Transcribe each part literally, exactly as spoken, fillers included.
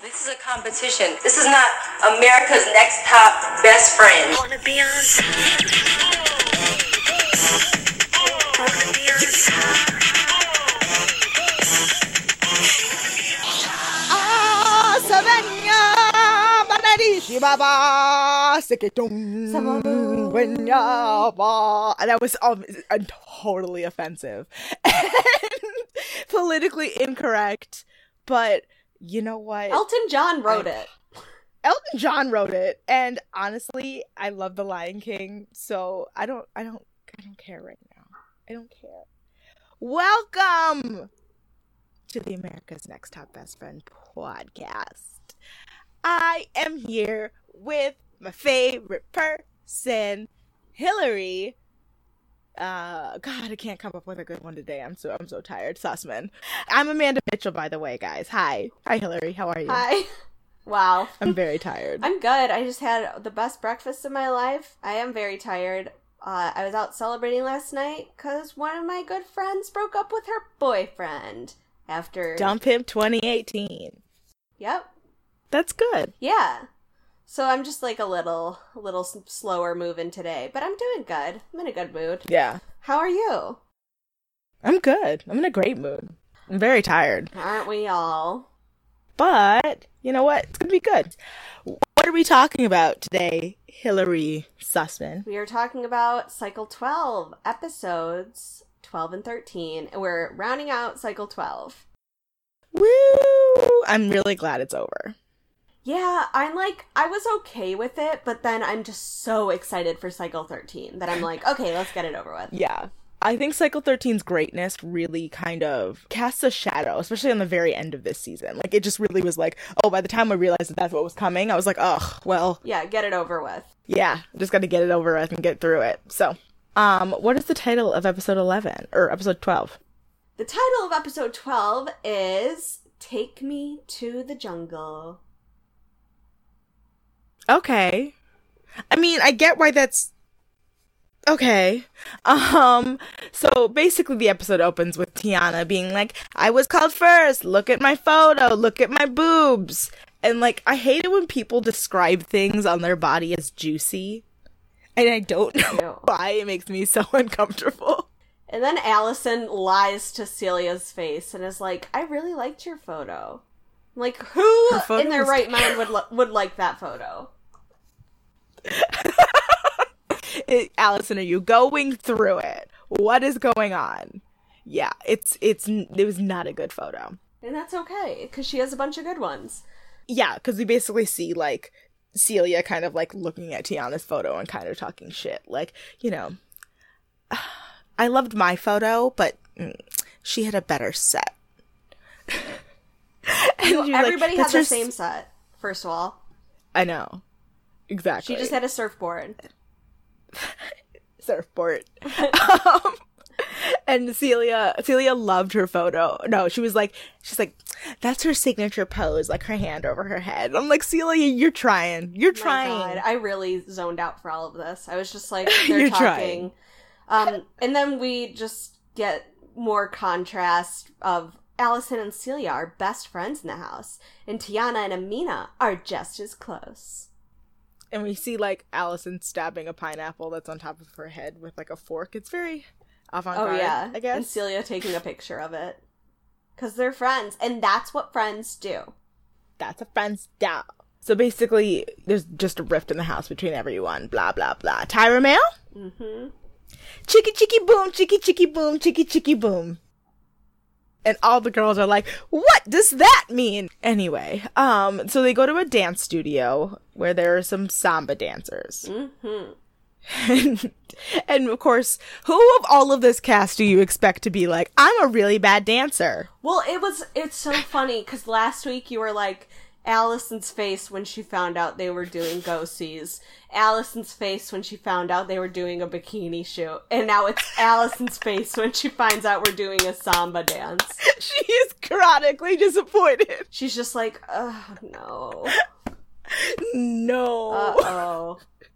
This is a competition. This is not America's Next Top Best Friend. Wanna be on top. Wanna be on top. Ah, Savannah, Banadishi Baba, Sikitum, Winyaba. And that was um, uh, totally offensive and politically incorrect, but you know what? Elton John wrote I, it. Elton John wrote it, and honestly, I love The Lion King, so I don't, I don't, I don't care right now. I don't care. Welcome to the America's Next Top Best Friend podcast. I am here with my favorite person, Hillary. Uh, God, I can't come up with a good one today. I'm so I'm so tired. Sussman. I'm Amanda Mitchell, by the way, guys. Hi, hi, Hillary. How are you? Hi. Wow. I'm very tired. I'm good. I just had the best breakfast of my life. I am very tired. Uh, I was out celebrating last night because one of my good friends broke up with her boyfriend after... Dump him twenty eighteen. Yep. That's good. Yeah. So I'm just like a little, a little slower moving today, but I'm doing good. I'm in a good mood. Yeah. How are you? I'm good. I'm in a great mood. I'm very tired. Aren't we all? But, you know what? It's going to be good. What are we talking about today, Hillary Sussman? We are talking about Cycle twelve, episodes twelve and thirteen, and we're rounding out Cycle twelve. Woo! I'm really glad it's over. Yeah, I'm like, I was okay with it, but then I'm just so excited for Cycle thirteen that I'm like, okay, let's get it over with. Yeah. I think Cycle thirteen's greatness really kind of casts a shadow, especially on the very end of this season. Like, it just really was like, oh, by the time I realized that that's what was coming, I was like, ugh, well. Yeah, get it over with. Yeah, just gotta get it over with and get through it. So, um, what is the title of episode eleven, or episode twelve? The title of episode twelve is Take Me to the Jungle. Okay. I mean, I get why that's okay. Um, so basically the episode opens with Tiana being like, I was called first, look at my photo, look at my boobs. And like, I hate it when people describe things on their body as juicy. And I don't know Ew. why it makes me so uncomfortable. And then Allison lies to Celia's face and is like, I really liked your photo. Like, who in their right mind would li- would like that photo? it, Allison, are you going through it? What is going on? Yeah, it's it's it was not a good photo. And that's okay, because she has a bunch of good ones. Yeah, because we basically see, like, Celia kind of, like, looking at Tiana's photo and kind of talking shit. Like, you know, I loved my photo, but mm, she had a better set. Well, everybody like, had the her same s- set, first of all. I know. Exactly. She just had a surfboard. Surfboard. um, and Celia, Celia loved her photo. No, she was like, she's like, that's her signature pose, like her hand over her head. I'm like, Celia, you're trying. You're trying. My God, I really zoned out for all of this. I was just like, they're You're talking. Um, and then we just get more contrast of Allison and Celia are best friends in the house, and Tiana and Amina are just as close. And we see, like, Allison stabbing a pineapple that's on top of her head with, like, a fork. It's very avant-garde, Oh, yeah. I guess. And Celia taking a picture of it. Because they're friends, and that's what friends do. That's a friend's doll. So basically, there's just a rift in the house between everyone. Blah, blah, blah. Tyra Mail? Mm-hmm. Chicky, chicky, boom, chicky, chicky, boom, chicky, chicky, boom. And all the girls are like, what does that mean? Anyway, um, so they go to a dance studio where there are some samba dancers. Mm-hmm. And, and of course, who of all of this cast do you expect to be like, I'm a really bad dancer? Well, it was, it's so funny, because last week you were like, Allison's face when she found out they were doing go-sees. Allison's face when she found out they were doing a bikini shoot. And now it's Allison's face when she finds out we're doing a samba dance. She is chronically disappointed. She's just like, oh, no. No. Uh-oh.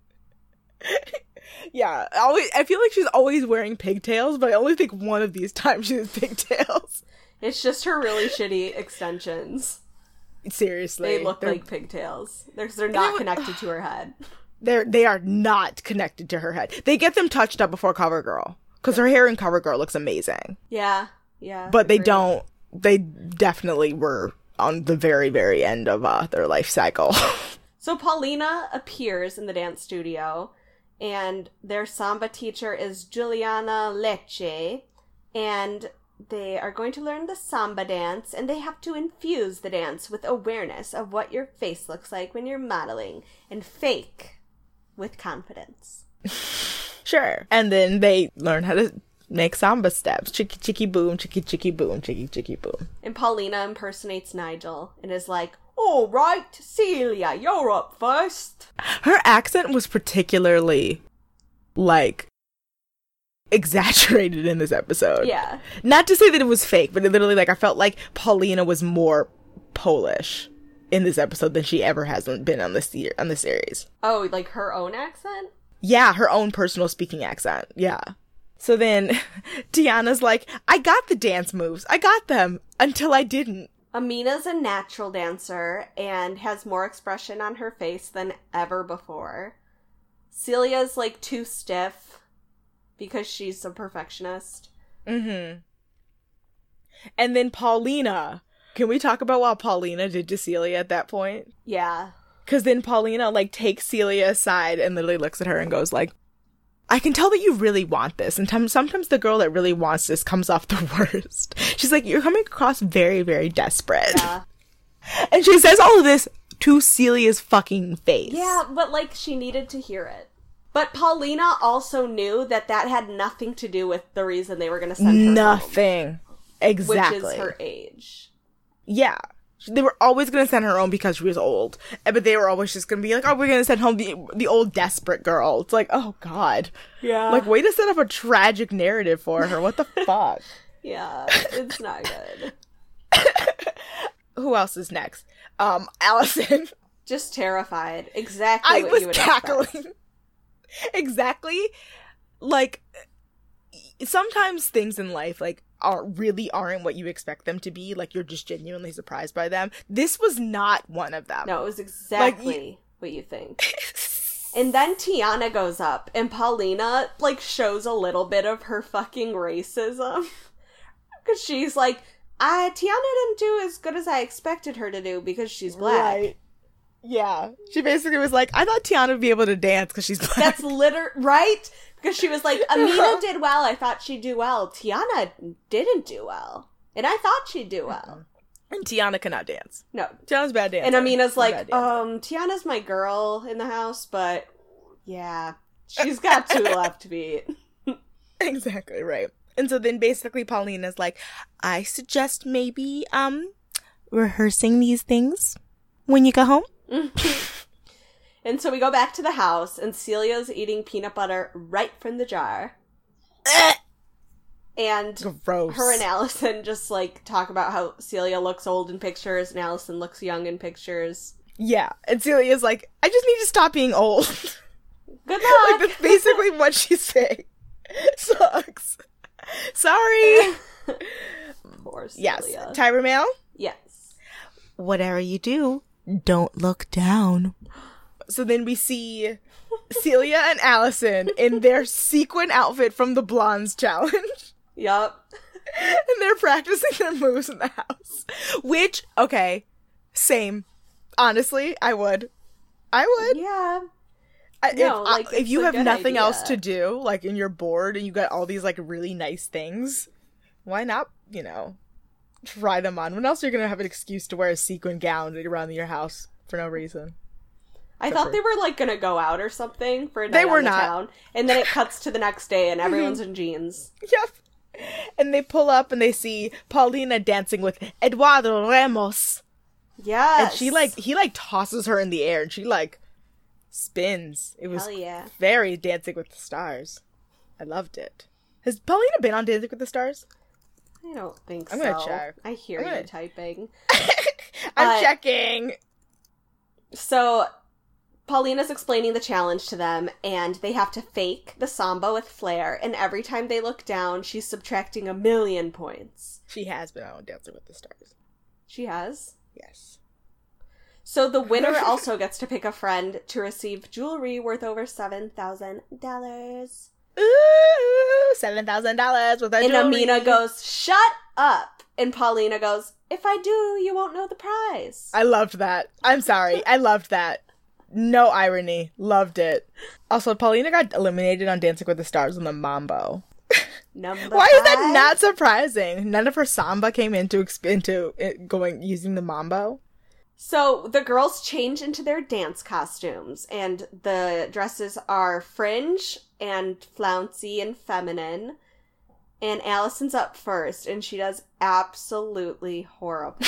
Yeah, I always, I feel like she's always wearing pigtails, but I only think one of these times she has pigtails. It's just her really shitty extensions. Seriously. They look they're, like pigtails. They're, they're not connected to her head. They're, they are not connected to her head. They get them touched up before CoverGirl. Because her hair in CoverGirl looks amazing. Yeah, yeah. But they agreed. don't, they definitely were on the very, very end of uh, their life cycle. So Paulina appears in the dance studio, and their samba teacher is Juliana Lecce, and they are going to learn the samba dance, and they have to infuse the dance with awareness of what your face looks like when you're modeling, and fake with confidence. Sure. And then they learn how to make samba steps. Chicky, chicky, boom, chicky, chicky, boom, chicky, chicky, boom. And Paulina impersonates Nigel, and is like, all right, Celia, you're up first. Her accent was particularly, like, exaggerated in this episode. Yeah. Not to say that it was fake, but it literally, like, I felt like Paulina was more Polish in this episode than she ever has been on the, se- on the series. Oh, like her own accent? Yeah, her own personal speaking accent. Yeah. So then Tiana's like, I got the dance moves. I got them until I didn't. Amina's a natural dancer and has more expression on her face than ever before. Celia's like too stiff because she's a perfectionist. Mm-hmm. And then Paulina. Can we talk about what Paulina did to Celia at that point? Yeah. Because then Paulina, like, takes Celia aside and literally looks at her and goes, like, I can tell that you really want this. And t- sometimes the girl that really wants this comes off the worst. She's like, you're coming across very, very desperate. Yeah. And she says all of this to Celia's fucking face. Yeah, but, like, she needed to hear it. But Paulina also knew that that had nothing to do with the reason they were going to send her Nothing. home, Exactly. which is her age. Yeah. They were always going to send her home because she was old. But they were always just going to be like, oh, we're going to send home the the old desperate girl. It's like, oh, God. Yeah. Like, way to set up a tragic narrative for her. What the fuck? Yeah, it's not good. Who else is next? Um, Allison. Just terrified. Exactly I what was you would cackling. expect. Exactly. Like, sometimes things in life, like, are really aren't what you expect them to be. Like, you're just genuinely surprised by them. This was not one of them. No, it was exactly Like, you- what you think. And then Tiana goes up, and Paulina, like, shows a little bit of her fucking racism. Because she's like, I, Tiana didn't do as good as I expected her to do because she's black. Right. Yeah. She basically was like, I thought Tiana would be able to dance because she's black. That's liter- right? Because she was like, Amina did well, I thought she'd do well. Tiana didn't do well. And I thought she'd do well. And Tiana cannot dance. No. Tiana's a bad dancer. And Amina's She's a like, bad dancer. um, Tiana's my girl in the house, but yeah, she's got two left to beat. Exactly, right. And so then basically Paulina's like, I suggest maybe, um, rehearsing these things when you go home. And so we go back to the house, and Celia's eating peanut butter right from the jar. And Gross. her and Allison just, like, talk about how Celia looks old in pictures, and Allison looks young in pictures. Yeah. And Celia's like, I just need to stop being old. Good luck! Like, that's basically what she's saying. Sucks. Sorry. Poor Yes. Celia. Tyra Mail? Yes. Whatever you do, don't look down. So then we see Celia and Allison in their sequin outfit from the Blondes Challenge. Yup. And they're practicing their moves in the house. Which, okay, same. Honestly, I would. I would. Yeah. I- No, if, like, I, if it's you a have good nothing else to idea. do, like, and you're bored and you got all these, like, really nice things, why not, you know, try them on? When else are you going to have an excuse to wear a sequin gown around your house for no reason? I Except thought for- they were, like, gonna go out or something for a They night were on the not. town. And then it cuts to the next day, and everyone's in jeans. Yep. And they pull up and they see Paulina dancing with Eduardo Ramos. Yes. And she, like, he, like, tosses her in the air and she, like, spins. It was Hell yeah. very Dancing with the Stars. I loved it. Has Paulina been on Dancing with the Stars? I don't think I'm so. gonna check. I hear I'm you gonna- typing. I'm Uh, checking. So, Paulina's explaining the challenge to them, and they have to fake the samba with flair, and every time they look down, she's subtracting a million points. She has been on Dancing with the Stars. She has? Yes. So the winner also gets to pick a friend to receive jewelry worth over seven thousand dollars. Ooh, seven thousand dollars with our And jewelry. Amina goes, shut up. And Paulina goes, if I do, you won't know the prize. I loved that. I'm sorry. I loved that. No irony. Loved it. Also, Paulina got eliminated on Dancing with the Stars on the Mambo. Number Why is that five? not surprising? None of her samba came into exp- into it going using the mambo. So the girls change into their dance costumes, and the dresses are fringe and flouncy and feminine. And Allison's up first, and she does absolutely horrible.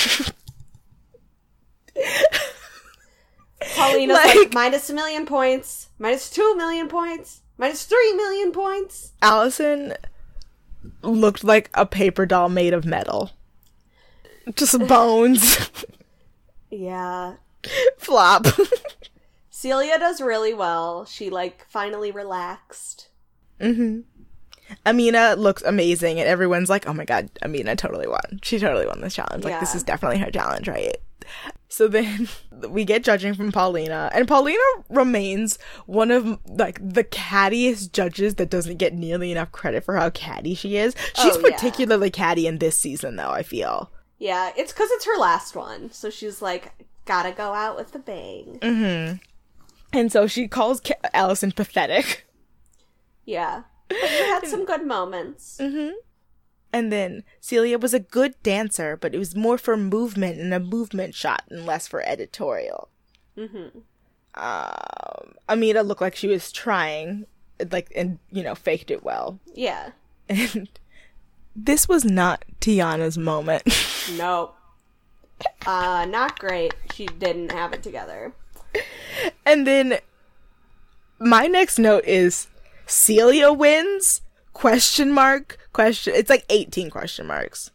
Paulina's like, Like- minus a million points, minus two million points, minus three million points. Allison looked like a paper doll made of metal. Just bones. Yeah. Flop. Celia does really well. She, like, finally relaxed. Mm-hmm. Amina looks amazing, and everyone's like, oh my god, Amina totally won. She totally won this challenge. Like, Yeah. this is definitely her challenge, right? So then we get judging from Paulina, and Paulina remains one of, like, the cattiest judges that doesn't get nearly enough credit for how catty she is. She's Oh, yeah. particularly catty in this season, though, I feel. Yeah, it's because it's her last one. So she's like, gotta go out with a bang. Mm-hmm. And so she calls Ca- Allison pathetic. Yeah. But she had some good moments. Mm-hmm. And then Celia was a good dancer, but it was more for movement and a movement shot and less for editorial. Mm-hmm. Um, Amina looked like she was trying, like, and, you know, faked it well. Yeah. And this was not Tiana's moment. No. Uh, not great. She didn't have it together. And then my next note is Celia wins? Question mark? Question. It's like eighteen question marks.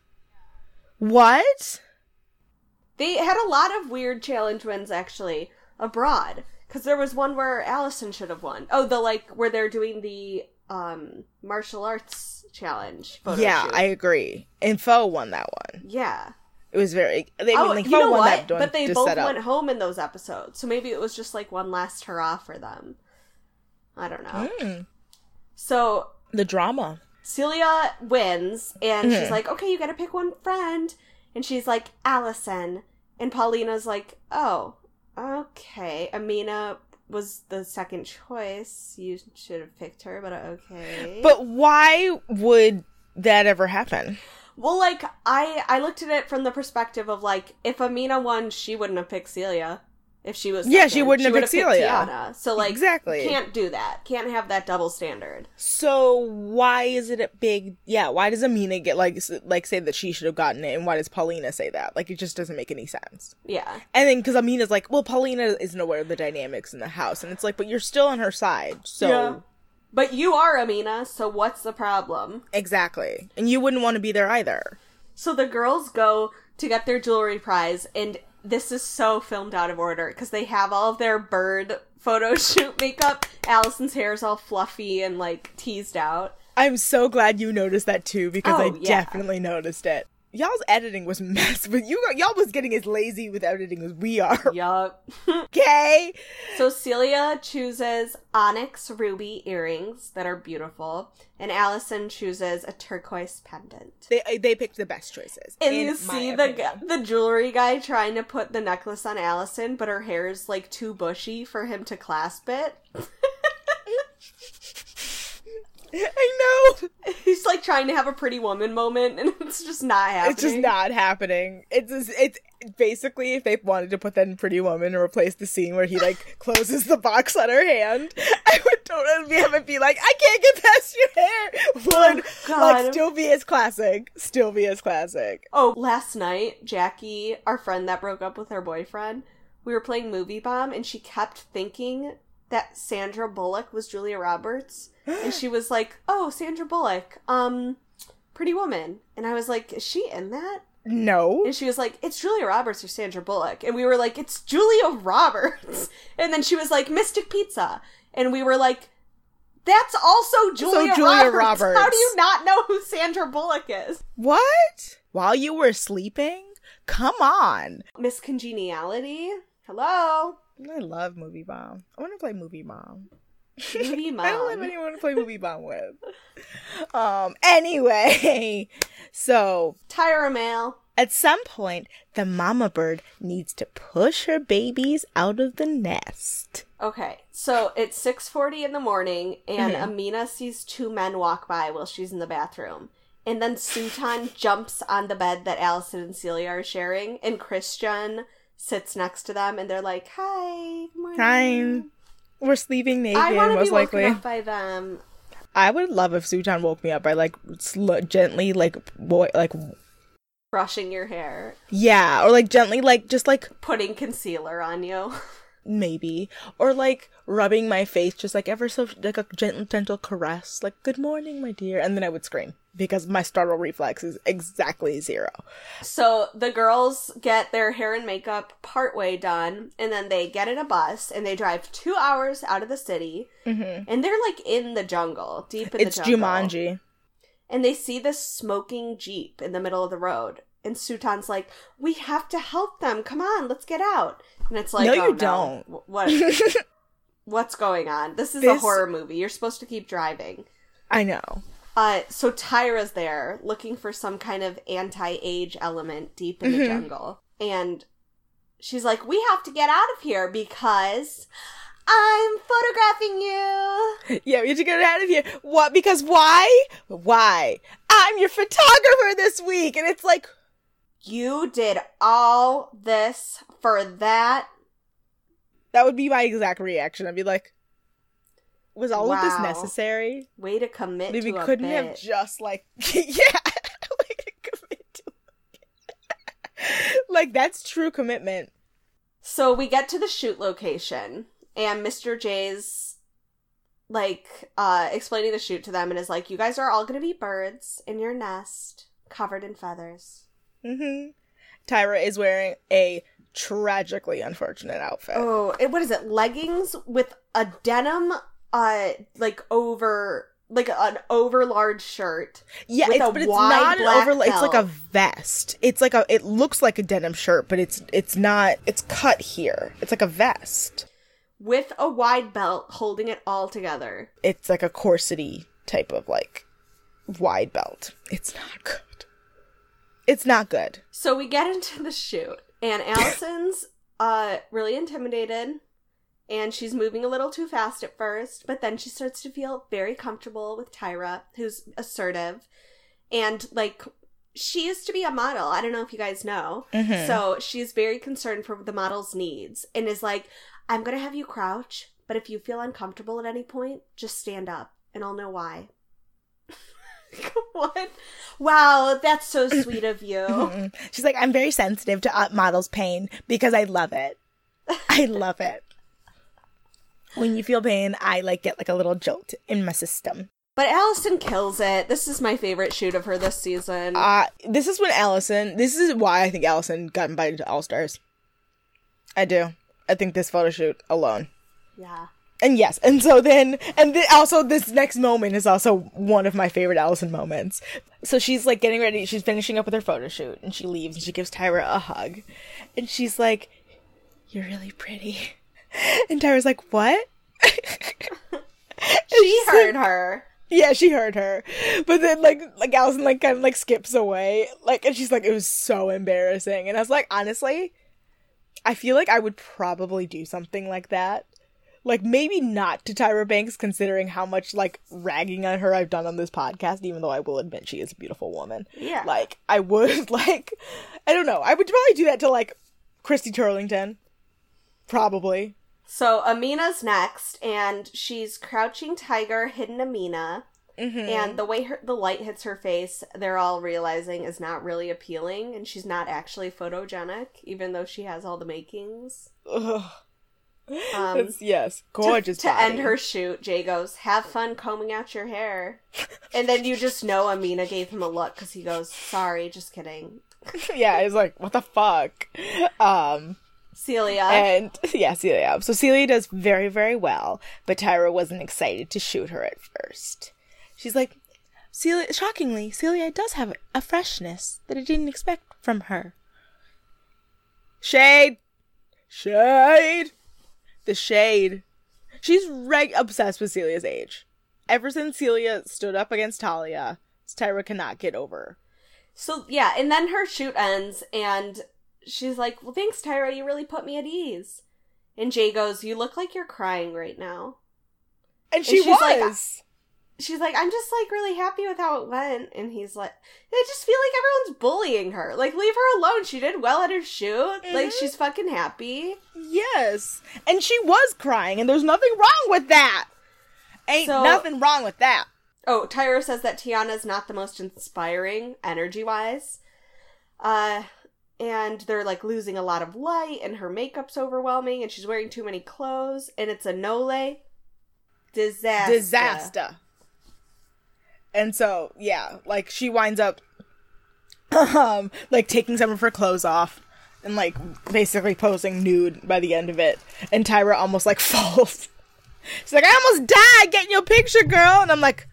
What? They had a lot of weird challenge wins, actually, abroad. Because there was one where Allison should have won. Oh, the, like, where they're doing the, um, martial arts challenge photo Yeah, shoot. I agree. And Pho won that one. Yeah. It was very. They, Oh, like, you Pho know won what? that one But they to both set up. went home in those episodes. So maybe it was just, like, one last hurrah for them. I don't know. Mm, So, the drama. Celia wins, and Mhm. she's like, okay, you gotta pick one friend. And she's like, Allison. And Paulina's like, oh, okay. Amina was the second choice. You should have picked her, but okay. But why would that ever happen? Well, like, I, I looked at it from the perspective of, like, if Amina won, she wouldn't have picked Celia. If she was Yeah, second. she wouldn't have would picked Celia. Tiana. So, like, Exactly. can't do that. Can't have that double standard. So why is it a big? Yeah, why does Amina get like s- like say that she should have gotten it, and why does Paulina say that? Like, it just doesn't make any sense. Yeah. And then because Amina's like, well, Paulina isn't aware of the dynamics in the house, and it's like, but you're still on her side, so Yeah. But you are Amina, so what's the problem? exactly, and you wouldn't want to be there either. So the girls go to get their jewelry prize, and this is so filmed out of order, because they have all of their bird photo shoot makeup. Allison's hair is all fluffy and, like, teased out. I'm so glad you noticed that too, because Oh, I yeah. definitely noticed it. Y'all's editing was mess, but you y'all was getting as lazy with editing as we are. Yup. Okay. So Celia chooses onyx ruby earrings that are beautiful, and Allison chooses a turquoise pendant. They they picked the best choices. And in you my see the opinion. gu- the jewelry guy trying to put the necklace on Allison, but her hair is like too bushy for him to clasp it. I know. He's like trying to have a pretty woman moment, and it's just not happening. It's just not happening. It's just, it's basically if they wanted to put that in Pretty Woman or replace the scene where he like closes the box on her hand, I would totally have it be like, I can't get past your hair. Would God. like still be as classic, still be as classic. Oh, last night, Jackie, our friend that broke up with her boyfriend, we were playing Movie Bomb, and she kept thinking that Sandra Bullock was Julia Roberts. And she was like, oh, Sandra Bullock, um, Pretty Woman. And I was like, is she in that? No. And she was like, it's Julia Roberts or Sandra Bullock. And we were like, it's Julia Roberts. And then she was like, Mystic Pizza. And we were like, that's also Julia, Julia Roberts. Roberts. How do you not know who Sandra Bullock is? What? While you were sleeping? Come on. Miss Congeniality. Hello? I love Movie Bomb. I want to play Movie Bomb. Movie I don't have Mom. anyone to play Movie Bomb with. Um, anyway, so Tyra Mail. at some point, the mama bird needs to push her babies out of the nest. Okay, so it's six forty in the morning, and Mhm. Amina sees two men walk by while she's in the bathroom. And then Sutan jumps on the bed that Allison and Celia are sharing, and Christian sits next to them, and they're like, hi, good morning. Hi. We're sleeping naked, I want to most be woken likely. up by them. I would love if Suchan woke me up by, like, sl- gently, like, boy, like, Brushing your hair, yeah, or, like, gently, like, just, like, putting concealer on you. maybe, or, like, rubbing my face, just, like, ever so, like, a gentle, gentle caress, like, good morning, my dear, and then I would scream, because my startle reflex is exactly zero. So the girls get their hair and makeup partway done, and then they get in a bus, and they drive two hours out of the city, Mm-hmm. and they're, like, in the jungle, deep in It's the jungle. Jumanji. And they see this smoking Jeep in the middle of the road. And Sutan's like, we have to help them. Come on, let's get out. And it's like, No, oh, you no. don't. Wh- What? What's going on? This is a This- horror movie. You're supposed to keep driving. I know. Uh, so Tyra's there looking for some kind of anti-age element deep in the Mhm. jungle. And she's like, we have to get out of here because I'm photographing you. Yeah, we have to get out of here. What? Because why? Why? I'm your photographer this week. And it's like, You did all this for that? that would be my exact reaction. I'd be like, was all of this Wow. necessary? Way to commit Maybe to a couldn't bit. have just, like, yeah. Way to commit to it. Like, that's true commitment. So we get to the shoot location, and Mister J's, like, uh, explaining the shoot to them, and is like, you guys are all gonna be birds in your nest, covered in feathers. Mm-hmm. Tyra is wearing a tragically unfortunate outfit. Oh, it, what is it? Leggings with a denim, uh, like, over, like, an over large shirt. Yeah, with it's, a but it's wide not an black overlay. It's like a belt. vest. It's like a. It looks like a denim shirt, but it's it's not. It's cut here. It's like a vest. With a wide belt holding it all together. It's like a corsety type of like wide belt. It's not good. It's not good. So we get into the shoot, and Allison's uh really intimidated, and she's moving a little too fast at first, but then she starts to feel very comfortable with Tyra, who's assertive, and, like, she used to be a model. I don't know if you guys know. Mhm. So she's very concerned for the model's needs, and is like, I'm gonna have you crouch, but if you feel uncomfortable at any point, just stand up, and I'll know why. What? Wow, that's so sweet of you. Mhm. She's like, I'm very sensitive to uh, models' pain because I love it. I love it. When you feel pain, I like get like a little jolt in my system. But Allison kills it. This is my favorite shoot of her this season. Uh, this is when Allison, this is why I think Allison got invited to All Stars. I do. I think this photo shoot alone. yeah. And yes, and so then, and th- also this next moment is also one of my favorite Allison moments. So she's like getting ready, she's finishing up with her photo shoot, and she leaves, and she gives Tyra a hug. And she's like, you're really pretty. And Tyra's like, what? She heard her. Yeah, she heard her. But then, like, like Allison, like, kind of, like, skips away. Like, and she's like, it was so embarrassing. And I was like, honestly, I feel like I would probably do something like that. Like, maybe not to Tyra Banks, considering how much, like, ragging on her I've done on this podcast, even though I will admit she is a beautiful woman. Yeah. Like, I would, like, I don't know. I would probably do that to, like, Christy Turlington. Probably. So Amina's next, and she's crouching tiger, hidden Amina. Mm-hmm. And the way her, the light hits her face, they're all realizing is not really appealing, and she's not actually photogenic, even though she has all the makings. Ugh. Um, It's, yes, gorgeous To, to body. end her shoot, Jay goes, have fun combing out your hair. And then you just know Amina gave him a look, because he goes, sorry, just kidding. Yeah, it's like, what the fuck? Um, Celia. and, yeah, Celia. So Celia does very, very well, but Tyra wasn't excited to shoot her at first. She's like, Celia, shockingly, Celia does have a freshness that I didn't expect from her. Shade! Shade. The shade. She's reg- obsessed with Celia's age. Ever since Celia stood up against Talia, Tyra cannot get over. So, yeah, and then her shoot ends, and she's like, well, thanks, Tyra, you really put me at ease. And Jay goes, you look like you're crying right now. And she and she's was! Like, she's like, I'm just, like, really happy with how it went. And he's like, I just feel like everyone's bullying her. Like, leave her alone. She did well at her shoot. Mm-hmm. Like, she's fucking happy. Yes. And she was crying, and there's nothing wrong with that. Ain't so, nothing wrong with that. Oh, Tyra says that Tiana's not the most inspiring, energy-wise. Uh, and they're, like, losing a lot of light, and her makeup's overwhelming, and she's wearing too many clothes, and it's a Nole disaster. Disaster. And so, yeah, like, she winds up, um, like, taking some of her clothes off, and, like, basically posing nude by the end of it. And Tyra almost, like, falls. She's like, I almost died getting your picture, girl. And I'm like,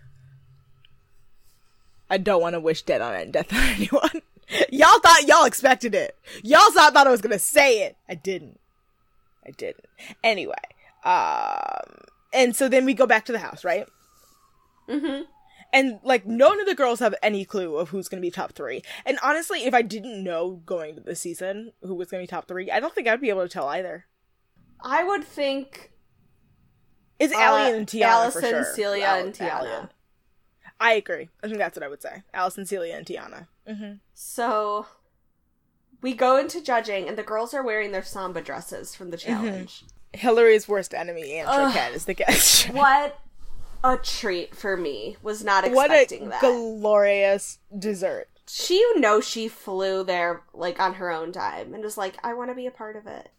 I don't want to wish dead on death on anyone. Y'all thought y'all expected it. Y'all thought I was going to say it. I didn't. I didn't. Anyway. Um, and so then we go back to the house, right? Mm-hmm. And, like, none of the girls have any clue of who's going to be top three. And honestly, if I didn't know going to the season who was going to be top three, I don't think I'd be able to tell either. I would think... It's Allie and Tiana, Allison, for sure. Celia, Al- and Tiana. Allie. I agree. I think that's what I would say. Allison, Celia, and Tiana. Mm-hmm. So, we go into judging, and the girls are wearing their samba dresses from the challenge. Mm-hmm. Hillary's worst enemy, Aunt Choquette, is the guest. What a treat for me. Was not expecting that. What a glorious dessert. She, you know, she flew there, like, on her own time, and was like, I want to be a part of it.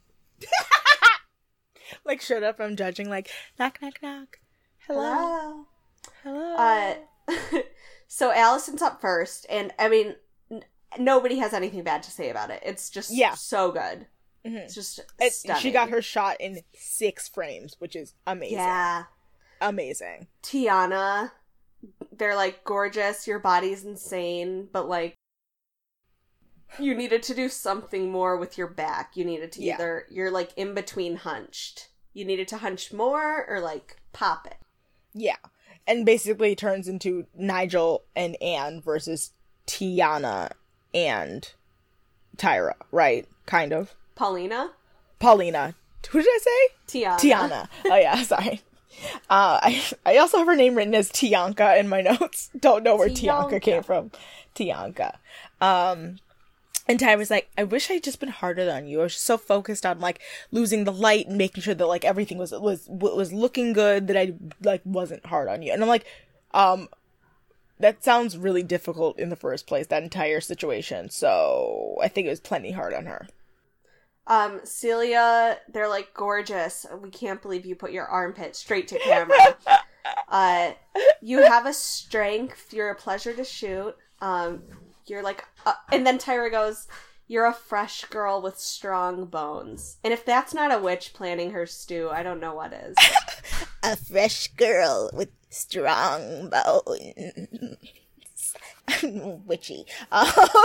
Like, showed up from judging, like, knock, knock, knock. Hello. Hello. Uh, so Allison's up first, and, I mean, n- nobody has anything bad to say about it. It's just yeah. so good. Mm-hmm. It's just it, stunning. She got her shot in six frames, which is amazing. Yeah. Amazing. Tiana, they're, like, gorgeous, your body's insane, but, like, you needed to do something more with your back. You needed to yeah. either, you're, like, in between hunched. You needed to hunch more or, like, pop it. Yeah. And basically turns into Nigel and Anne versus Tiana and Tyra, right? Kind of. Paulina? Paulina. Who did I say? Tiana. Tiana. Oh, yeah, sorry. Uh, I I also have her name written as Tianka in my notes. Don't know where Tianka, Tianka came from. Tianka. Um... And Ty was like, I wish I'd just been harder on you. I was just so focused on, like, losing the light and making sure that, like, everything was was was looking good that I, like, wasn't hard on you. And I'm like, um, that sounds really difficult in the first place, that entire situation. So I think it was plenty hard on her. Um, Celia, they're like, gorgeous. We can't believe you put your armpit straight to camera. uh, you have a strength. You're a pleasure to shoot. Um... You're like, uh, and then Tyra goes, you're a fresh girl with strong bones. And if that's not a witch planning her stew, I don't know what is. A fresh girl with strong bones. Witchy. Um,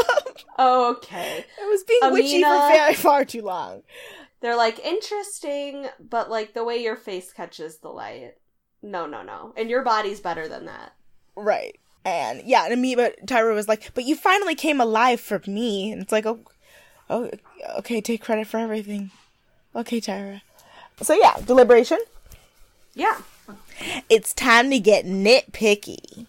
okay. I was being Amina, witchy for very far too long. They're like, interesting, but like the way your face catches the light. No, no, no. And your body's better than that. Right. And yeah, and me, but Tyra was like, but you finally came alive for me. And it's like, oh, oh, okay, take credit for everything. Okay, Tyra. So yeah, deliberation. Yeah. It's time to get nitpicky.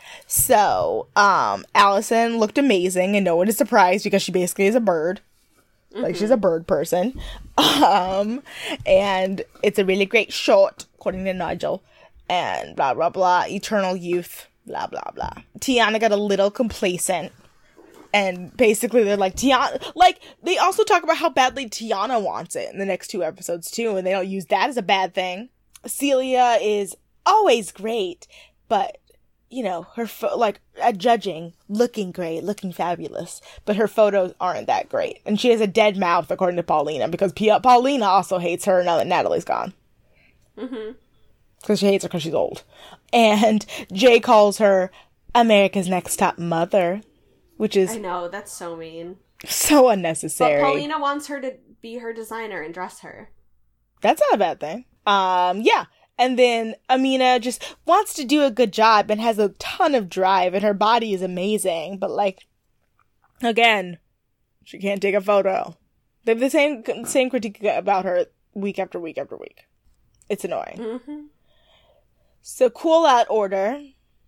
So, um, Allison looked amazing, and no one is surprised because she basically is a bird. Mm-hmm. Like, she's a bird person. Um, and it's a really great shot, according to Nigel. And blah, blah, blah. Eternal youth. Blah, blah, blah. Tiana got a little complacent. And basically they're like, Tiana... Like, they also talk about how badly Tiana wants it in the next two episodes, too. And they don't use that as a bad thing. Celia is always great. But, you know, her... Fo- like, at judging, looking great, looking fabulous. But her photos aren't that great. And she has a dead mouth, according to Paulina. Because P- Paulina also hates her now that Natalie's gone. Mm-hmm. Because she hates her because she's old. And Jay calls her America's Next Top Mother, which is... I know, that's so mean. So unnecessary. But Paulina wants her to be her designer and dress her. That's not a bad thing. Um, yeah. And then Amina just wants to do a good job and has a ton of drive, and her body is amazing. But, like, again, she can't take a photo. They have the same same critique about her week after week after week. It's annoying. Mm-hmm. So, cool out order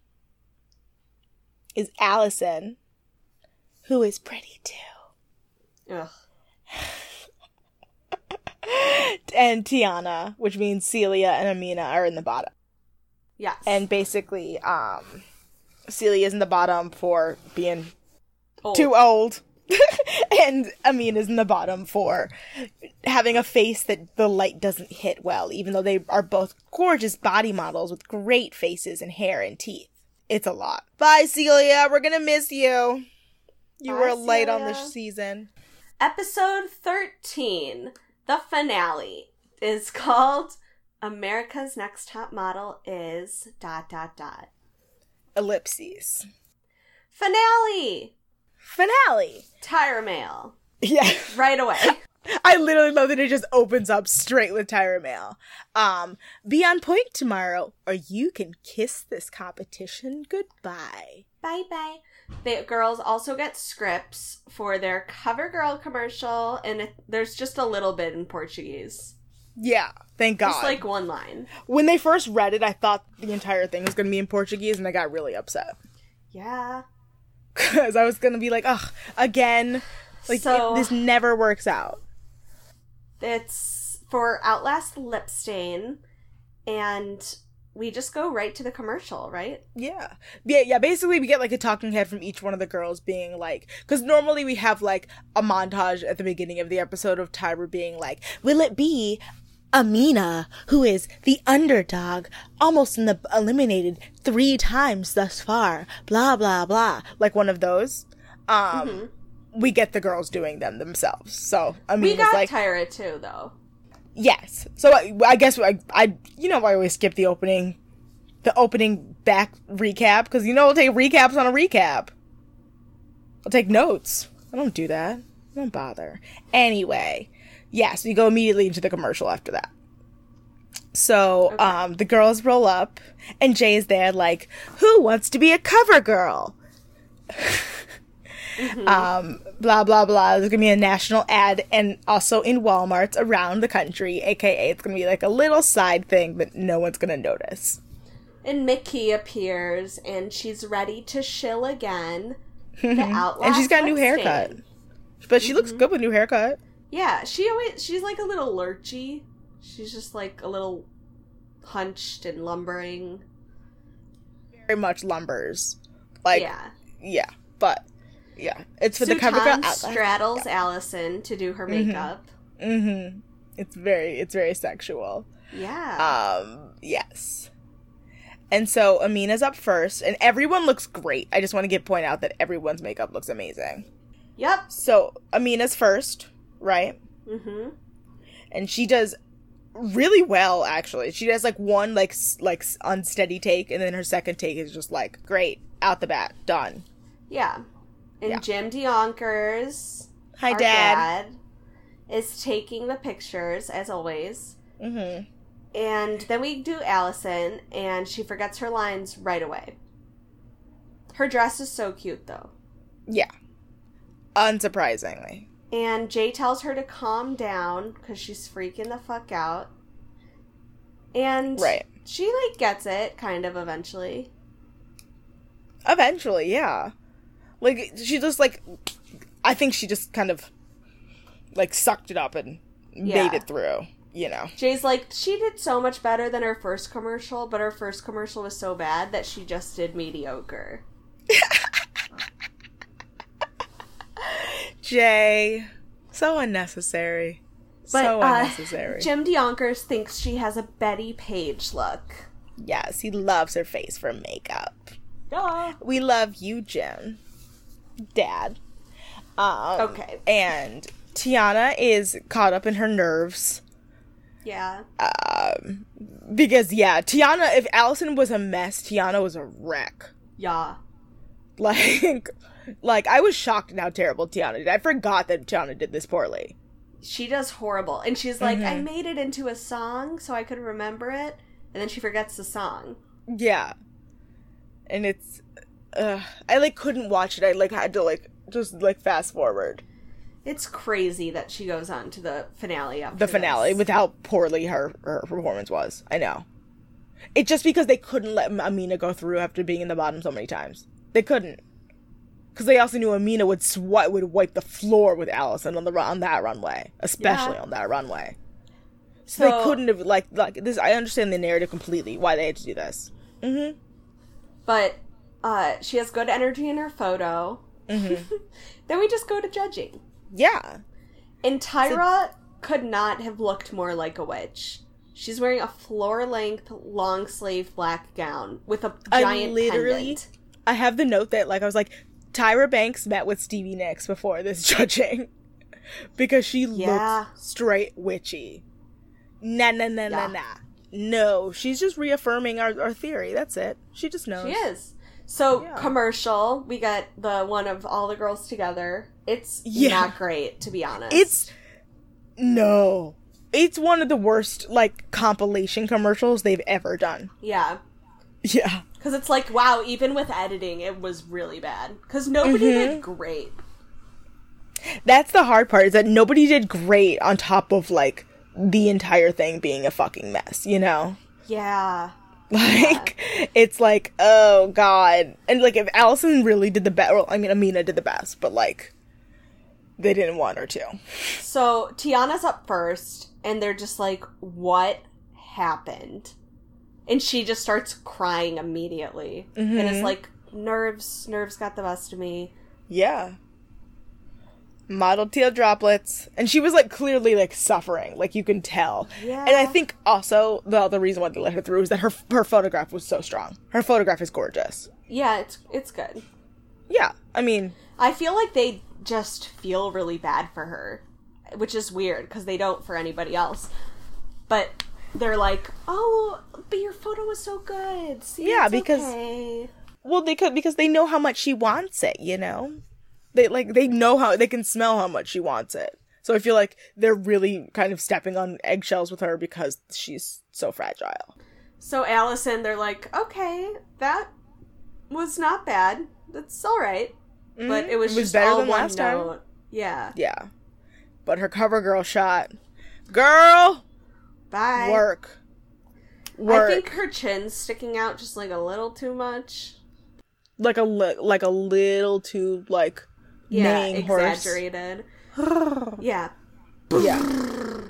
is Allison, who is pretty too. Ugh. And Tiana, which means Celia and Amina are in the bottom. Yes. And basically, um, Celia's in the bottom for being Old. too old. And Amina's in the bottom for having a face that the light doesn't hit well, even though they are both gorgeous body models with great faces and hair and teeth. It's a lot. Bye, Celia. We're gonna miss you. You Bye, were late on Celia. this season. Episode thirteen, the finale, is called America's Next Top Model is dot dot dot. Ellipses. Finale! Finale. Tire mail. Yeah. Right away. I literally love that it just opens up straight with Tyra Mail. Um, be on point tomorrow, or you can kiss this competition goodbye. Bye bye. The girls also get scripts for their CoverGirl commercial, and it, there's just a little bit in Portuguese. Yeah, thank God. Just like one line. When they first read it, I thought the entire thing was going to be in Portuguese, and I got really upset. Yeah. Because I was going to be like, ugh, again. Like, So- it, this never works out. It's for Outlast Lip Stain, and we just go right to the commercial, right? Yeah. Yeah, yeah, basically we get like a talking head from each one of the girls being like, because normally we have like a montage at the beginning of the episode of Tyra being like, will it be Amina, who is the underdog, almost in the eliminated three times thus far, blah, blah, blah. Like one of those. Um, Mm-hmm. We get the girls doing them themselves. So, We Amina's got like, Tyra too, though. yes. So I, I guess I, I, you know, I always skip the opening, the opening back recap, because you know I'll take recaps on a recap. I'll take notes. I don't do that. I don't bother. Anyway, yes, we go immediately into the commercial after that. So, Okay. um, the girls roll up, and Jay's there like, who wants to be a cover girl? Mm-hmm. Um, blah, blah, blah. There's gonna be a national ad, and also in Walmarts around the country, aka it's gonna be like a little side thing that no one's gonna notice. And Mickey appears, and she's ready to shill again. The Outlast And she's got a new Lip haircut. Stain. But she looks good with new haircut. Yeah, she always she's like a little lurchy. She's just like a little hunched and lumbering. Very much lumbers. Like, yeah, Yeah. but, yeah. It's for the cover girl Sutan Outlast. straddles Allison to do her makeup. Mm-hmm. It's very, it's very sexual. Yeah. Um, yes. And so Amina's up first, and everyone looks great. I just want to get point out that everyone's makeup looks amazing. Yep. So Amina's first, right? Mm-hmm. And she does really well, actually. She does like one like s- like s- unsteady take, and then her second take is just like great out the bat, done. Yeah. And Yeah. Jim DeYonkers, Hi, our Dad. dad, is taking the pictures, as always. Mm-hmm. And then we do Allison, and she forgets her lines right away. Her dress is so cute, though. Yeah. Unsurprisingly. And Jay tells her to calm down, because she's freaking the fuck out. And Right. she, like, gets it, kind of, eventually. Eventually, yeah. Like, she just, like, I think she just kind of, like, sucked it up and Yeah. made it through, you know. Jay's like, she did so much better than her first commercial, but her first commercial was so bad that she just did mediocre. Jay. So unnecessary. But so uh, unnecessary. Jim DeYonkers thinks she has a Betty Page look. Yes, he loves her face for makeup. Yeah. We love you, Jim. Dad. Um, Okay. And Tiana is caught up in her nerves. Yeah. Um, because, yeah, Tiana, if Allison was a mess, Tiana was a wreck. Yeah. Like, like I was shocked at how terrible Tiana did. I forgot that Tiana did this poorly. she does horrible. And she's like, Mm-hmm. I made it into a song so I could remember it. And then she forgets the song. Yeah. And it's, uh, I, like, couldn't watch it. I, like, had to, like, just, like, fast forward. It's crazy that she goes on to the finale after The finale, this. with how poorly her, her performance was. I know. It's just because they couldn't let Amina go through after being in the bottom so many times. They couldn't. Because they also knew Amina would sw- would wipe the floor with Allison on the run- on that runway. Especially Yeah. on that runway. So, So- they couldn't have, like, like, this, I understand the narrative completely, why they had to do this. Mm-hmm. But uh, she has good energy in her photo. Mm-hmm. Then we just go to judging. Yeah. And Tyra could not have looked more like a witch. She's wearing a floor-length, long-sleeve black gown with a I giant literally- pendant. I have the note that, like, I was like, Tyra Banks met with Stevie Nicks before this judging. Because she Yeah. looks straight witchy. Nah, nah, nah, nah, Yeah. nah. No, she's just reaffirming our, our theory. That's it. She just knows. She is. So, Yeah. commercial, we got the one of all the girls together. It's Yeah. not great, to be honest. It's... No. It's one of the worst, like, compilation commercials they've ever done. Yeah. Yeah. Because it's like, wow, even with editing, it was really bad. Because nobody Mm-hmm. did great. That's the hard part, is that nobody did great on top of, like, the entire thing being a fucking mess, you know? Yeah. Like, it's like, oh, God. And, like, if Allison really did the best, well, I mean, Amina did the best, but, like, they didn't want her to. So, Tiana's up first, and they're just like, what happened? And she just starts crying immediately. And Mm-hmm. it's like, nerves, nerves got the best of me. Yeah. Mottled tear droplets. And she was, like, clearly, like, suffering. Like, you can tell. Yeah. And I think also the other reason why they let her through is that her her photograph was so strong. Her photograph is gorgeous. Yeah, it's it's good. Yeah. I mean, I feel like they just feel really bad for her, which is weird because they don't for anybody else. But they're like, "Oh, but your photo was so good." See, Yeah, it's because- okay." well, they could, because they know how much she wants it, you know? They, like, they know how, they can smell how much she wants it. So I feel like they're really kind of stepping on eggshells with her because she's so fragile. So Allison, they're like, "Okay, that was not bad. That's all right." But it was, It was just better all than one last time. note. Yeah. Yeah. But her cover girl shot. Girl! Bye. Work. Work. I think her chin's sticking out just like a little too much. like a li- like a little too, like, Yeah, neighing horse. exaggerated. Yeah. Yeah.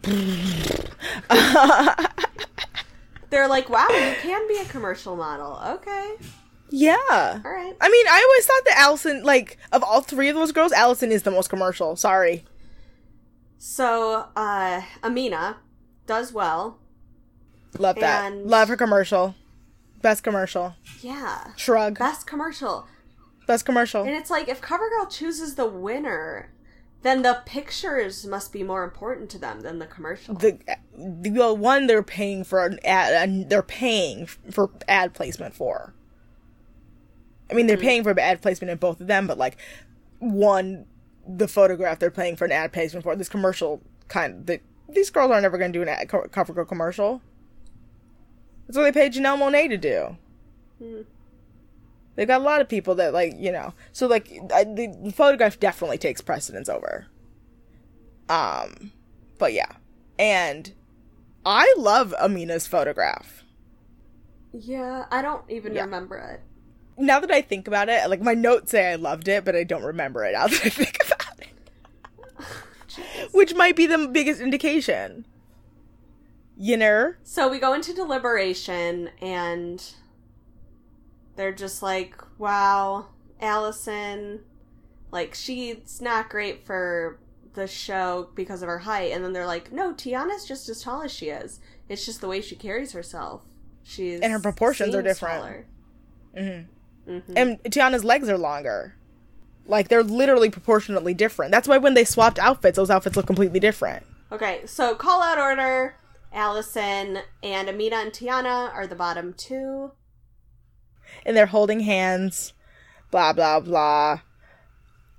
They're like, wow, you can be a commercial model. Okay. Yeah. All right. I mean, I always thought that Allison, like, of all three of those girls, Allison is the most commercial. Sorry. So, uh, Amina does well. Love that. And- Love her commercial. Best commercial. Yeah. Shrug. Best commercial. Best commercial. And it's like, if CoverGirl chooses the winner, then the pictures must be more important to them than the commercial. The, the well, one, they're paying for an ad, and they're paying for ad placement for. I mean, they're Mm-hmm. paying for ad placement in both of them, but, like, one, the photograph they're paying for an ad placement for. This commercial kind of, the, these girls are never going to do an ad, co- CoverGirl commercial. That's what they paid Janelle Monáe to do. Hmm. They've got a lot of people that, like, you know. So, like, I, the, the photograph definitely takes precedence over. Um, but yeah. And I love Amina's photograph. Yeah, I don't even Yeah. remember it. Now that I think about it, like, my notes say I loved it, but I don't remember it now that I think about it. Which might be the biggest indication. You know? So we go into deliberation, and they're just like, wow, Allison, like, she's not great for the show because of her height. And then they're like, no, Tiana's just as tall as she is. It's just the way she carries herself. She's And her proportions are seems different. taller. Mm-hmm. Mhm. And Tiana's legs are longer. Like, they're literally proportionately different. That's why when they swapped outfits, those outfits look completely different. Okay, so call out order. Allison and Amina and Tiana are the bottom two. And they're holding hands. Blah, blah, blah.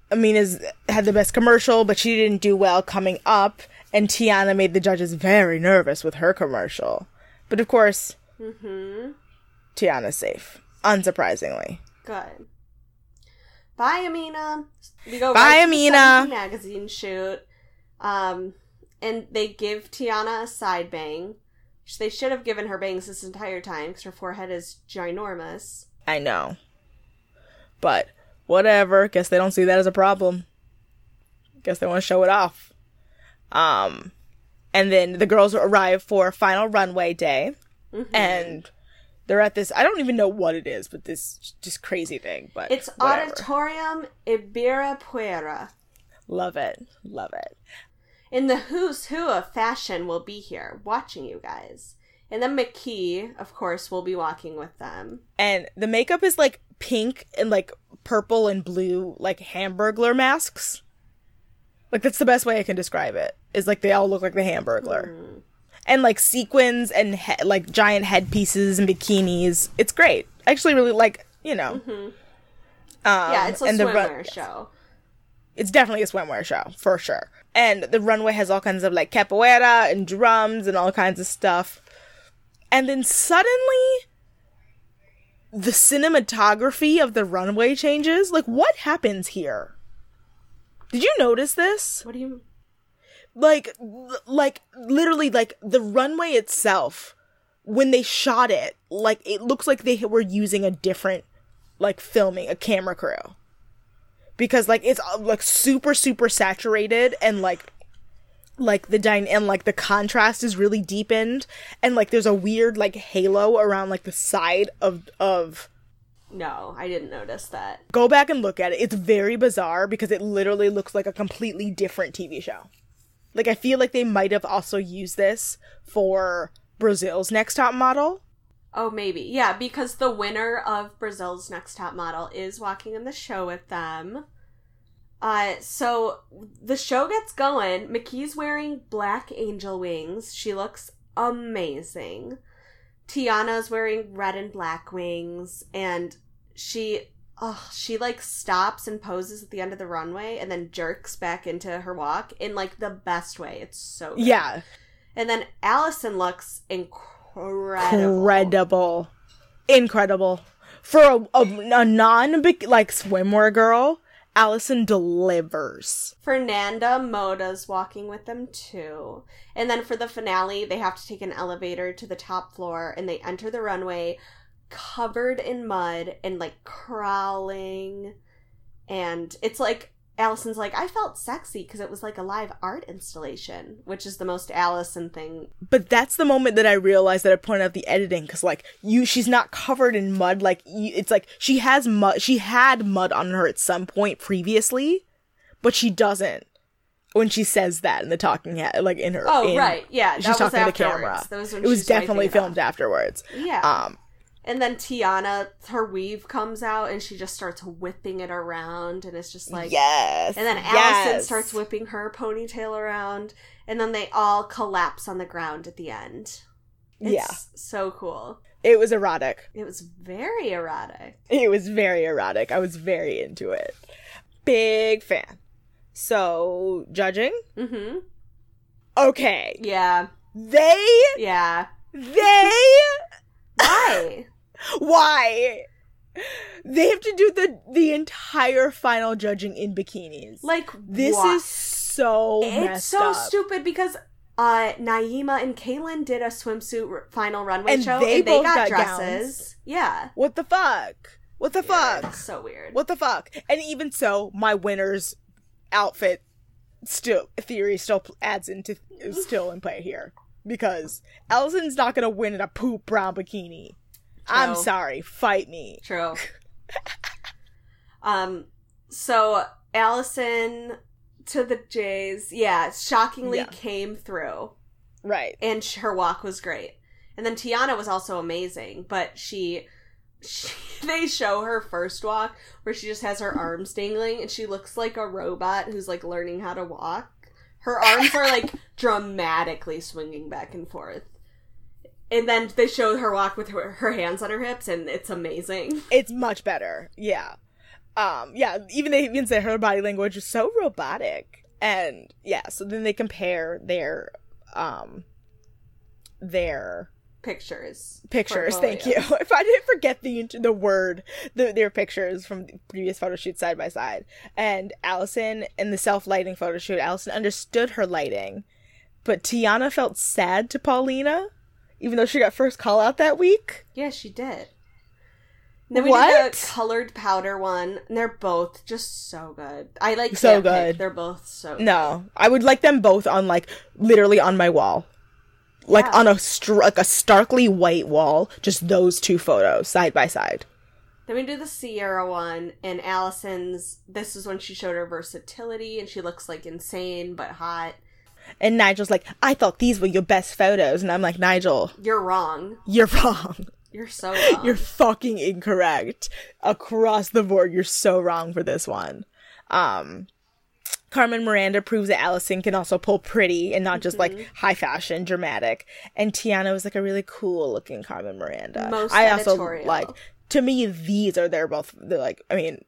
Amina's had the best commercial, but she didn't do well coming up, and Tiana made the judges very nervous with her commercial. But of course, Mm-hmm. Tiana's safe, unsurprisingly. Good. Bye, Amina. We go Bye, right to the Amina. seventeen magazine shoot. Um, and they give Tiana a side bang. They should have given her bangs this entire time because her forehead is ginormous. I know. But whatever. Guess they don't see that as a problem. Guess they want to show it off. Um, and then the girls arrive for final runway day. Mm-hmm. And they're at this, I don't even know what it is, but this just crazy thing. But It's whatever. Auditorium Ibirapuera. Love it. Love it. And the who's who of fashion will be here, watching you guys. And then McKee, of course, will be walking with them. And the makeup is like pink and like purple and blue, like Hamburglar masks. Like that's the best way I can describe it. Is like they all look like the Hamburglar. Mm. And like sequins and he- like giant headpieces and bikinis. It's great. I actually really like, you know. Mm-hmm. Um, Yeah, it's a and the swimwear run- show. It's definitely a swimwear show, for sure. And the runway has all kinds of like capoeira and drums and all kinds of stuff. And then suddenly, the cinematography of the runway changes. Like, what happens here? Did you notice this? What do you... Like, l- like, literally, like, the runway itself, when they shot it, like, it looks like they were using a different, like, filming, a camera crew. Because, like, it's, uh, like, super, super saturated, and, like, like, the dyne- and, like, the contrast is really deepened, and, like, there's a weird, like, halo around, like, the side of, of... No, I didn't notice that. Go back and look at it. It's very bizarre, because it literally looks like a completely different T V show. Like, I feel like they might have also used this for Brazil's Next Top Model. Oh, maybe. Yeah, because the winner of Brazil's Next Top Model is walking in the show with them. Uh, so the show gets going. McKee's wearing black angel wings. She looks amazing. Tiana's wearing red and black wings. And she, oh, she like stops and poses at the end of the runway and then jerks back into her walk in like the best way. It's so good. Yeah. And then Allison looks incredible. Incredible. Incredible. For a, a, a non, like, swimwear girl, Allison delivers. Fernanda Moda's walking with them too. And then for the finale, they have to take an elevator to the top floor and they enter the runway covered in mud and like crawling. And it's like, Allison's like, I felt sexy because it was like a live art installation, which is the most Allison thing. But that's the moment that I realized that I pointed out the editing, because, like, you, she's not covered in mud. Like, you, it's like she has mud. She had mud on her at some point previously, but she doesn't when she says that in the talking head, like in her. Oh, in, right, yeah, that she's was talking to the afterwards. camera. That was when it was she's definitely wiping it filmed off. afterwards. Yeah. Um. And then Tiana, her weave comes out and she just starts whipping it around and it's just like... Yes. And then Allison yes. starts whipping her ponytail around and then they all collapse on the ground at the end. It's Yeah. so cool. It was erotic. It was very erotic. It was very erotic. I was very into it. Big fan. So, judging? Mm-hmm. Okay. Yeah. They? Yeah. They? Why? Why? They have to do the the entire final judging in bikinis. Like, This what? is so It's messed so up. stupid because uh, Naima and Kaylin did a swimsuit r- final runway And show they and they both got, got dresses. gowns. Yeah. What the fuck? What the fuck? It's so weird. What the fuck? And even so, my winner's outfit still theory still adds into is still in play here, because Allison's not gonna win in a poop brown bikini. I'm True. sorry, fight me. True. um, so Allison to the Jays, yeah, shockingly Yeah. came through, Right. and sh- her walk was great. And then Tiana was also amazing, but she, she, they show her first walk where she just has her arms dangling, and she looks like a robot who's like learning how to walk. Her arms are like dramatically swinging back and forth. And then they show her walk with her, her hands on her hips, and it's amazing. It's much better. Yeah. Um, yeah, even they even say her body language is so robotic. And yeah, so then they compare their um their Pictures. pictures. Thank you. Portfolios. If I didn't forget the the word, the, their pictures from the previous photo shoots side by side. And Allison in the self lighting photo shoot, Allison understood her lighting, but Tiana felt sad to Paulina, even though she got first call out that week. Yeah, she did. Then we What? did the colored powder one, and they're both just so good. I like So can't pick. good. They're both so good. No, I would like them both on like literally on my wall, like Yeah. on a str- like a starkly white wall. Just those two photos side by side. Then we do the Sierra one, and Allison's, this is when she showed her versatility, and she looks like insane but hot. And Nigel's like, I thought these were your best photos, and I'm like, Nigel, You're wrong. you're wrong. You're so wrong. You're fucking incorrect. Across the board, you're so wrong for this one. Um, Carmen Miranda proves that Allison can also pull pretty and not just like high fashion, dramatic. And Tiana was like a really cool looking Carmen Miranda. Most I also editorial. like, to me, these are they're both, they're like, I mean,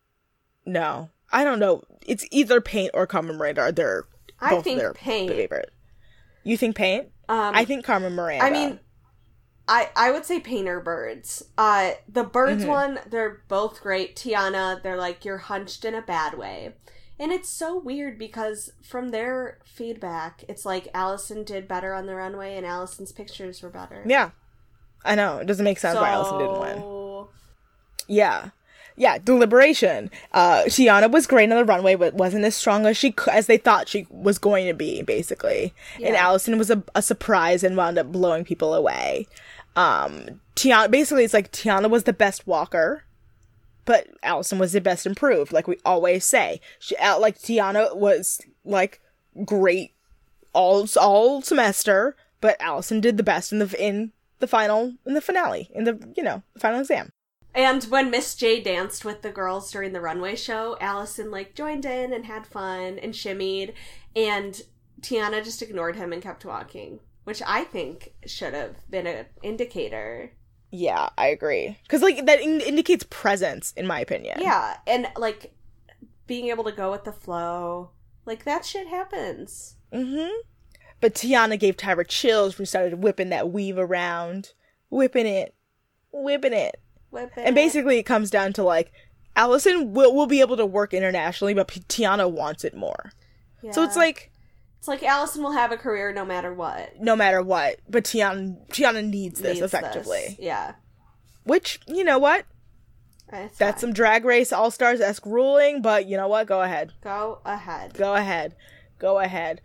no, I don't know. It's either Paint or Carmen Miranda are their, I both think their Paint. favorite. You think Paint? Um, I think Carmen Miranda. I mean, I, I would say Painter Birds. Uh, the Birds Mhm. one, they're both great. Tiana, they're like, you're hunched in a bad way. And it's so weird because from their feedback, it's like Allison did better on the runway and Allison's pictures were better. yeah. I know. It doesn't make sense why Allison didn't win. So- Yeah. Yeah, deliberation. Uh, Tiana was great on the runway, but wasn't as strong as she c- as they thought she was going to be, basically. And Yeah. Allison was a, a surprise and wound up blowing people away. Um, Tiana, basically, it's like Tiana was the best walker, but Allison was the best improved, like we always say. She, uh, like Tiana was like great all all semester, but Allison did the best in the in the final in the finale in the you know final exam. And when Miss J danced with the girls during the runway show, Allison, like, joined in and had fun and shimmied, and Tiana just ignored him and kept walking, which I think should have been an indicator. Yeah, I agree. Because, like, that in- indicates presence, in my opinion. Yeah, and, like, being able to go with the flow, like, that shit happens. Mm-hmm. But Tiana gave Tyra chills when she started whipping that weave around. Whipping it. Whipping it. Whip it. And basically it comes down to, like, Allison will, will be able to work internationally, but P- Tiana wants it more. So it's Yeah. like, It's like Allison will have a career no matter what. no matter what, but Tiana, Tiana needs this, Needs effectively. this. Yeah. Which, you know what? It's That's fine. some Drag Race All-Stars-esque ruling, but you know what? Go ahead. Go ahead. Go ahead. Go ahead.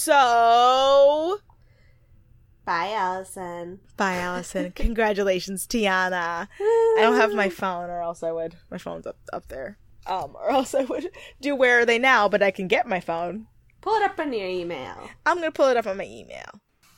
So... Bye, Allison. Bye, Allison. Congratulations, Tiana. I don't have my phone, or else I would. My phone's up up there. Um, or else I would do Where Are They Now, but I can get my phone. Pull it up in your email. I'm gonna pull it up on my email.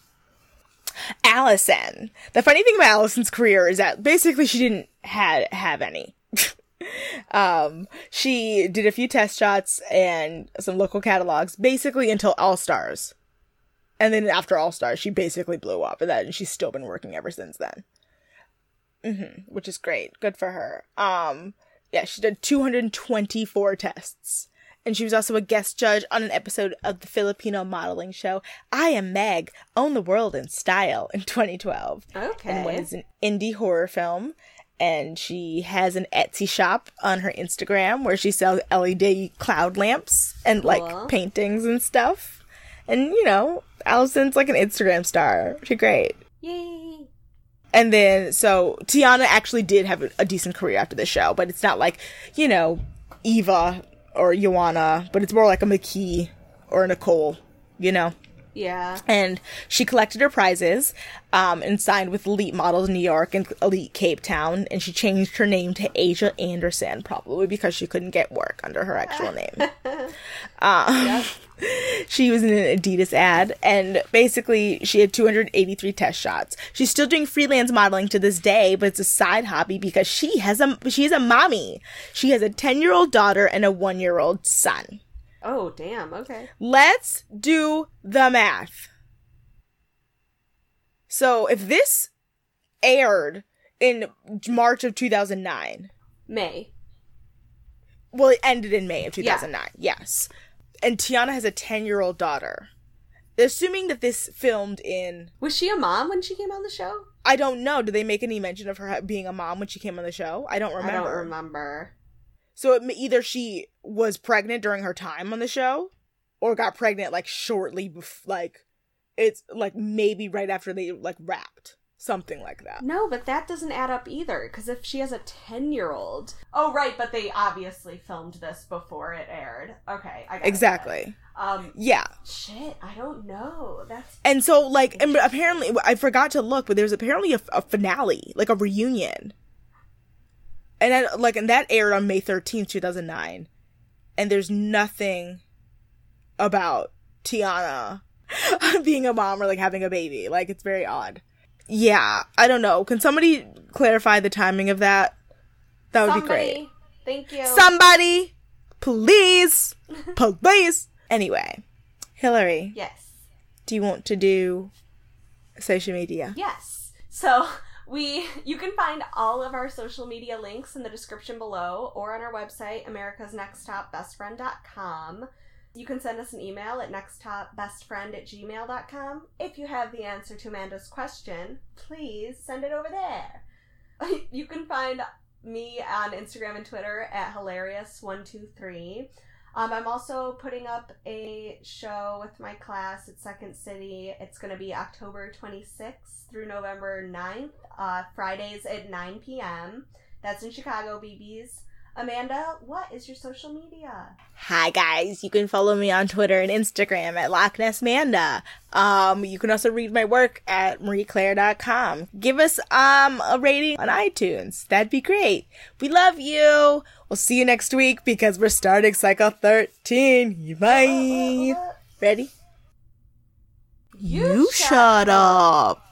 Allison. The funny thing about Allison's career is that basically she didn't had have any. um, she did a few test shots and some local catalogs, basically until All Stars. And then after All Stars, she basically blew up, and that and she's still been working ever since then. Mm-hmm, which is great. Good for her. Um, yeah, she did two hundred twenty-four tests. And she was also a guest judge on an episode of the Filipino modeling show I Am Meg, Own the World in Style in twenty twelve. Okay. And was an indie horror film. And she has an Etsy shop on her Instagram where she sells L E D cloud lamps and Cool. like paintings and stuff. And, you know, Allison's like an Instagram star. She's great. Yay. And then, so, Tiana actually did have a, a decent career after the show, but it's not like, you know, Eva or Joanna, but it's more like a McKee or a Nicole, you know? Yeah. And she collected her prizes, um, and signed with Elite Models New York and Elite Cape Town, and she changed her name to Asia Anderson, probably because she couldn't get work under her actual name. Um, she was in an Adidas ad, and basically she had two hundred eighty-three test shots. She's still doing freelance modeling to this day, but it's a side hobby because she has a she's a mommy. She has a ten-year-old daughter and a one-year-old son. Oh, damn. Okay. Let's do the math. So if this aired in March of two thousand nine, May. Well, it ended in May of two thousand nine, yeah. Yes. And Tiana has a ten-year-old daughter. Assuming that this filmed in... Was she a mom when she came on the show? I don't know. Did they make any mention of her being a mom when she came on the show? I don't remember. I don't remember. So it, either she was pregnant during her time on the show, or got pregnant, like, shortly, bef- like, it's, like, maybe right after they, like, wrapped. Something like that. No, but that doesn't add up either, because if she has a ten-year-old... Oh, right, but they obviously filmed this before it aired. Okay, I got Exactly. it. Um, yeah. Shit, I don't know. That's... And so, like, and apparently, I forgot to look, but there's apparently a, a finale, like a reunion. And, then, like, and that aired on May thirteenth, two thousand nine. And there's nothing about Tiana being a mom or, like, having a baby. Like, it's very odd. Yeah, I don't know. Can somebody clarify the timing of that? That would Somebody. be great. Thank you. Somebody! Please! Please! Anyway, Hillary. Yes. Do you want to do social media? Yes. So we you can find all of our social media links in the description below or on our website, americas next top best friend dot com. You can send us an email at next top best friend at gmail dot com. If you have the answer to Amanda's question, please send it over there. You can find me on Instagram and Twitter at hilarious one two three. Um, I'm also putting up a show with my class at Second City. It's going to be October twenty-sixth through November ninth, uh, Fridays at nine p.m. That's in Chicago, B Bs. Amanda, what is your social media? Hi guys, you can follow me on Twitter and Instagram at Loch Ness Manda. Um, you can also read my work at marie claire dot com. Give us um a rating on iTunes. That'd be great. We love you. We'll see you next week because we're starting Cycle thirteen. Bye. Ready? You You shut shut up.